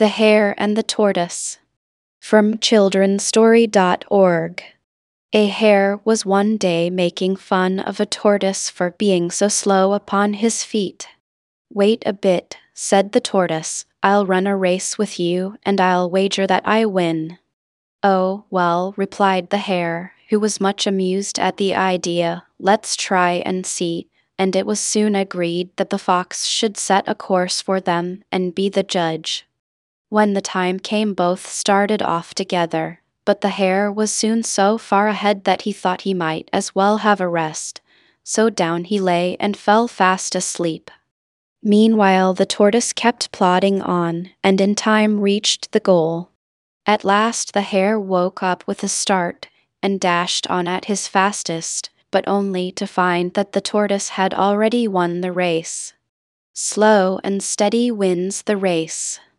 The Hare and the Tortoise. From childrenstory.org. A hare was one day making fun of a tortoise for being so slow upon his feet. "Wait a bit," said the tortoise. "I'll run a race with you, and I'll wager that I win." "Oh, well," replied the hare, who was much amused at the idea, "let's try and see." And it was soon agreed that the fox should set a course for them and be the judge. When the time came, both started off together, but the hare was soon so far ahead that he thought he might as well have a rest, so down he lay and fell fast asleep. Meanwhile the tortoise kept plodding on, and in time reached the goal. At last the hare woke up with a start, and dashed on at his fastest, but only to find that the tortoise had already won the race. Slow and steady wins the race.